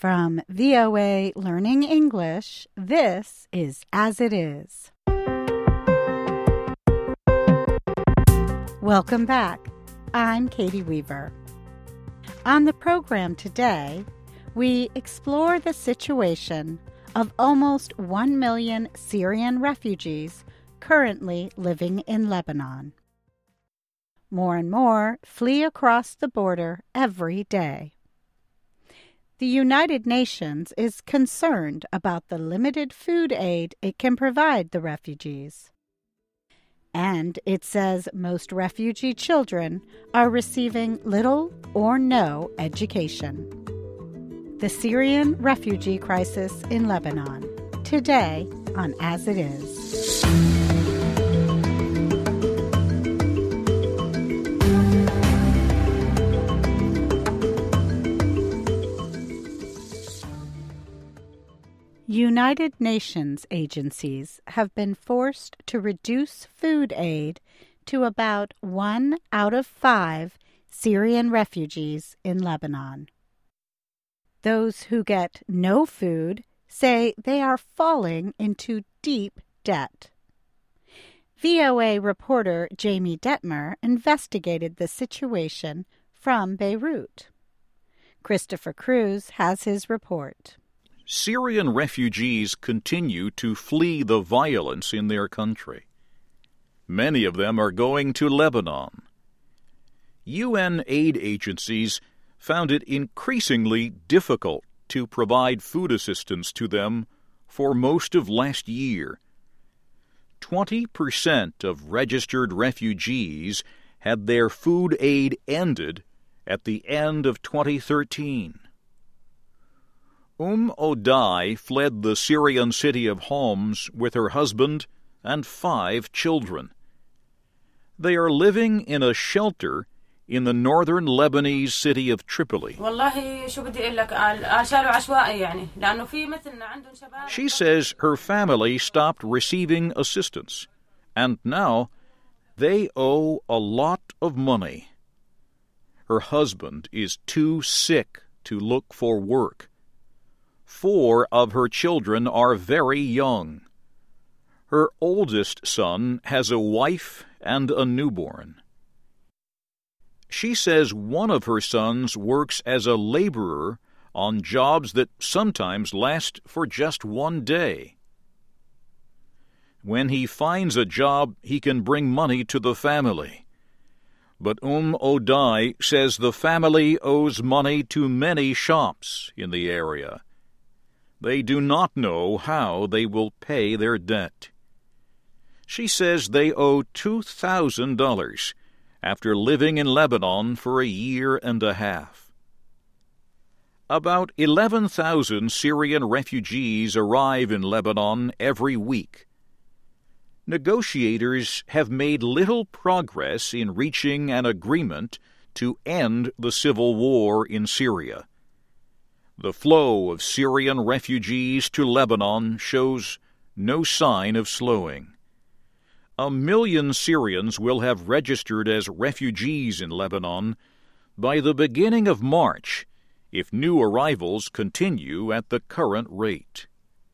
From VOA Learning English, this is As It Is. Welcome back. I'm Katie Weaver. On the program today, we explore the situation of almost 1 million Syrian refugees currently living in Lebanon. More and more flee across the border every day. The United Nations is concerned about the limited food aid it can provide the refugees. And it says most refugee children are receiving little or no education. The Syrian refugee crisis in Lebanon, today on As It Is. United Nations agencies have been forced to reduce food aid to about 1 out of 5 Syrian refugees in Lebanon. Those who get no food say they are falling into deep debt. VOA reporter Jamie Detmer investigated the situation from Beirut. Christopher Cruz has his report. Syrian refugees continue to flee the violence in their country. Many of them are going to Lebanon. UN aid agencies found it increasingly difficult to provide food assistance to them for most of last year. 20% of registered refugees had their food aid ended at the end of 2013. Odai fled the Syrian city of Homs with her husband and 5 children. They are living in a shelter in the northern Lebanese city of Tripoli. She says her family stopped receiving assistance, and now they owe a lot of money. Her husband is too sick to look for work. 4 of her children are very young. Her oldest son has a wife and a newborn. She says one of her sons works as a laborer on jobs that sometimes last for just 1 day. When he finds a job, he can bring money to the family. But Odai says the family owes money to many shops in the area. They do not know how they will pay their debt. She says they owe $2,000 after living in Lebanon for a year and a half. About 11,000 Syrian refugees arrive in Lebanon every week. Negotiators have made little progress in reaching an agreement to end the civil war in Syria. The flow of Syrian refugees to Lebanon shows no sign of slowing. 1 million Syrians will have registered as refugees in Lebanon by the beginning of March if new arrivals continue at the current rate.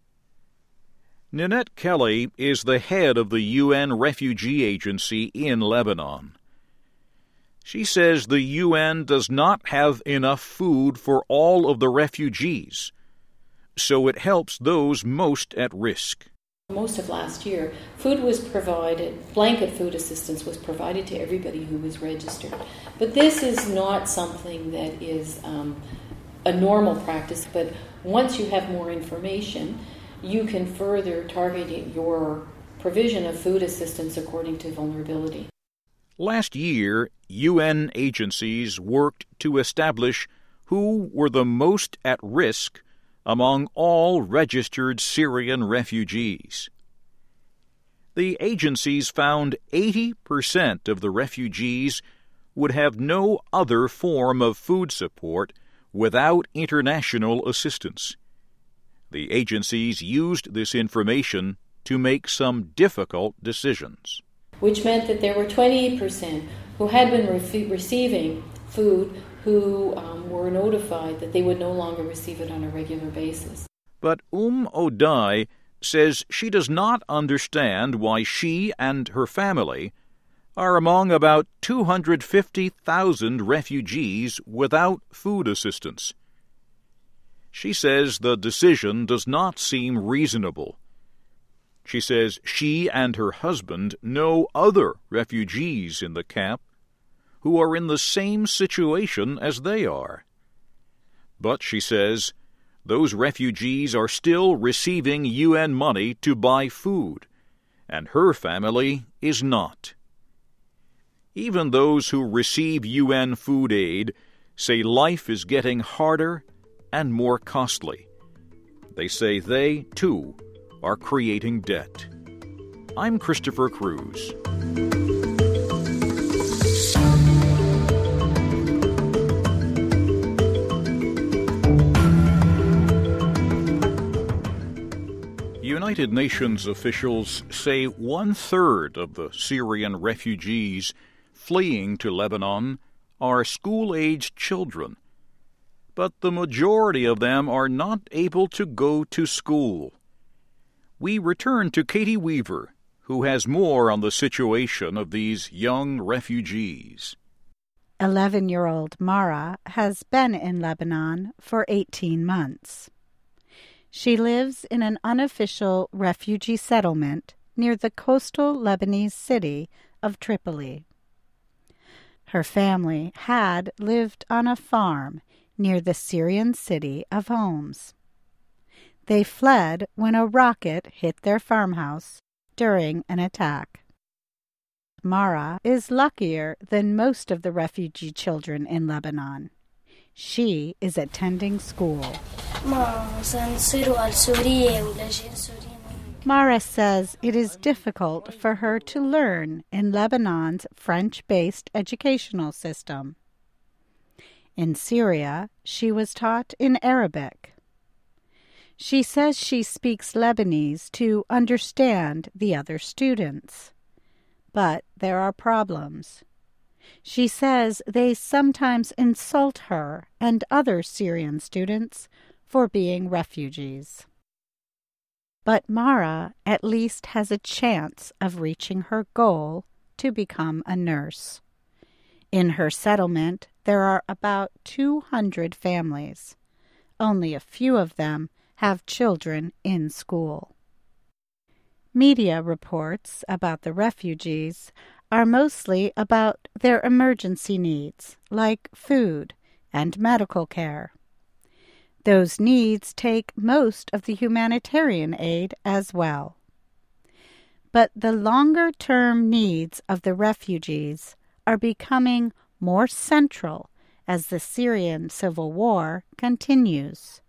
Ninette Kelly is the head of the UN Refugee Agency in Lebanon. She says the UN does not have enough food for all of the refugees, so it helps those most at risk. Most of last year, food was provided, blanket food assistance was provided to everybody who was registered. But this is not something that is a normal practice, but once you have more information, you can further target your provision of food assistance according to vulnerability. Last year, UN agencies worked to establish who were the most at risk among all registered Syrian refugees. The agencies found 80% of the refugees would have no other form of food support without international assistance. The agencies used this information to make some difficult decisions. Which meant that there were 28% who had been receiving food who were notified that they would no longer receive it on a regular basis. But Odai says she does not understand why she and her family are among about 250,000 refugees without food assistance. She says the decision does not seem reasonable. She says she and her husband know other refugees in the camp who are in the same situation as they are. But, she says, those refugees are still receiving UN money to buy food, and her family is not. Even those who receive UN food aid say life is getting harder and more costly. They say they, too, are creating debt. I'm Christopher Cruz. United Nations officials say 1/3 of the Syrian refugees fleeing to Lebanon are school-aged children, but the majority of them are not able to go to school. We return to Katie Weaver, who has more on the situation of these young refugees. 11-year-old Mara has been in Lebanon for 18 months. She lives in an unofficial refugee settlement near the coastal Lebanese city of Tripoli. Her family had lived on a farm near the Syrian city of Homs. They fled when a rocket hit their farmhouse during an attack. Mara is luckier than most of the refugee children in Lebanon. She is attending school. Mara says it is difficult for her to learn in Lebanon's French-based educational system. In Syria, she was taught in Arabic. She says she speaks Lebanese to understand the other students. But there are problems. She says they sometimes insult her and other Syrian students for being refugees. But Mara at least has a chance of reaching her goal to become a nurse. In her settlement, there are about 200 families. Only a few of them have children in school. Media reports about the refugees are mostly about their emergency needs, like food and medical care. Those needs take most of the humanitarian aid as well. But the longer-term needs of the refugees are becoming more central as the Syrian civil war continues.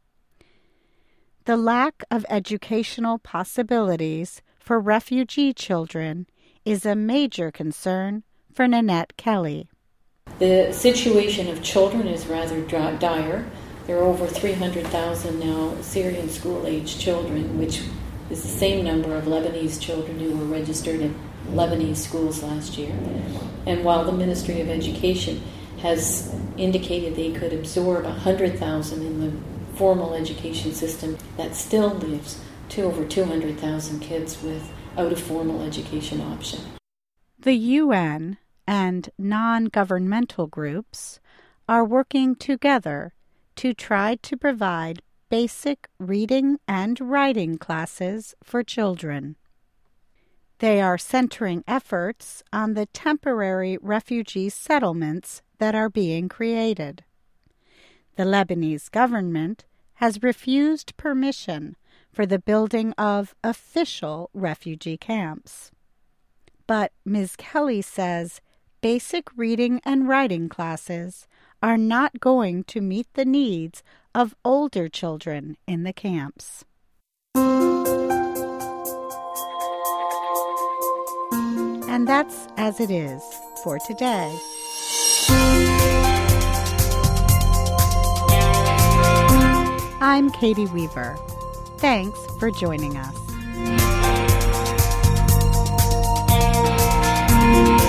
The lack of educational possibilities for refugee children is a major concern for Nanette Kelly. The situation of children is rather dire. There are over 300,000 now Syrian school-aged children, which is the same number of Lebanese children who were registered in Lebanese schools last year. And while the Ministry of Education has indicated they could absorb 100,000 in the formal education system, that still leaves over 200,000 kids without a formal education option. The UN and non-governmental groups are working together to try to provide basic reading and writing classes for children. They are centering efforts on the temporary refugee settlements that are being created. The Lebanese government has refused permission for the building of official refugee camps. But Ms. Kelly says basic reading and writing classes are not going to meet the needs of older children in the camps. And that's as it is for today. I'm Katie Weaver. Thanks for joining us.